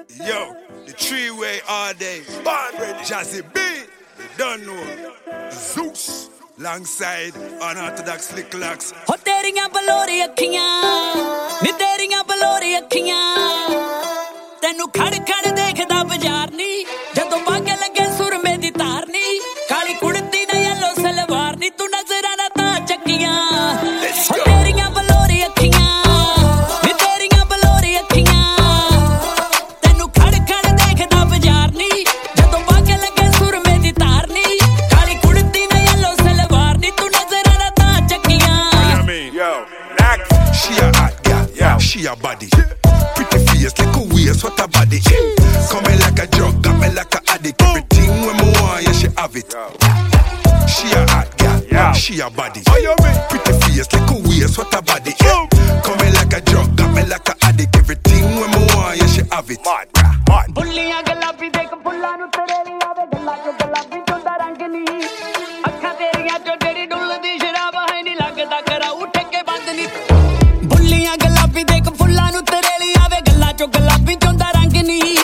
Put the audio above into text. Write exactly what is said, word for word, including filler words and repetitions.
Yo, the three-way all day. Born ready. Jazzy B. You don't know. Zeus. Alongside unorthodox Slick Locks. Ho teriyan balori akhiyan ni teriyan balori akhiyan tੈਨੂੰ ਖੜ ਖੜ ਦੇਖਦਾ ਬਾਜ਼ਾਰ ਨੀ ਜਦੋਂ ਬਾਗੇ ਲੱਗੇ ਸੁਰਮੇ ਦੀ ਧਾਰ ਨੀ ਕਾਲੀ ਕੁੜਤੀ ਨਾ ਯੈਲੋ ਸਲਵਾਰ ਨੀ ਤੂੰ ਨਜ਼ਰਾਂ ਨਾ ਤਾਂ ਚੱਕੀਆਂ ਹੋ ਤੇਰੀਆਂ ਬਲੋਰੀ ਅੱਖੀਆਂ ਨੀ ਤੇਰੀਆਂ ਬਲੋਰੀ ਅੱਖੀਆਂ ਤੈਨੂੰ ਖੜ ਖੜ ਦੇਖਦਾ ਬਾਜ਼ਾਰ ਨੀ ਜਦੋਂ ਬਾਗੇ ਲੱਗੇ ਸੁਰਮੇ ਦੀ ਧਾਰ ਨੀ ਕਾਲੀ ਕੁੜਤੀ ਨਾ ਯੈਲੋ ਸਲਵਾਰ ਨੀ ਤੂੰ ਨਜ਼ਰਾਂ ਨਾ ਤਾਂ ਚੱਕੀਆਂ Yo, she a hot girl, yeah. She a body. Pretty face, like a waist, what a body. Coming like a drug, got me like a addict. Everything when me want, yeah, she have it. She a hot girl, yeah. She a body. Pretty face, like a waist, what a body. Coming like a drug, got me like a addict. Everything when me want, yeah, she have it. ਬੁੱਲੀਆਂ ਗੁਲਾਬੀ ਦੇਖ ਫੁੱਲਾਂ ਨੂੰ ਤੇਰੇ ਲਈ ਆਵੇ ਗੱਲਾਂ ਚੋਂ ਗੁਲਾਬੀ ਚੋਂ ਦਾ ਰੰਗ ਨੀ ਅੱਖਾਂ ਤੇਰੀਆਂ ਚੋਂ ਜਿਹੜੀ ਡੁੱਲਦੀ ਸ਼ਰਾਬ ਹੈ ਨੀ ਲੱਗਦਾ ਕਰਾਉ ਠੇਕੇ ਬੰਦ ਨੀ ਬੁੱਲੀਆਂ ਗੁਲਾਬੀ ਦੇਖ ਫੁੱਲਾਂ ਨੂੰ ਤੇਰੇ ਲਈ ਆਵੇ ਗੱਲਾਂ ਚੋਂ ਗੁਲਾਬੀ ਚੋਂ ਦਾ ਰੰਗ ਨੀ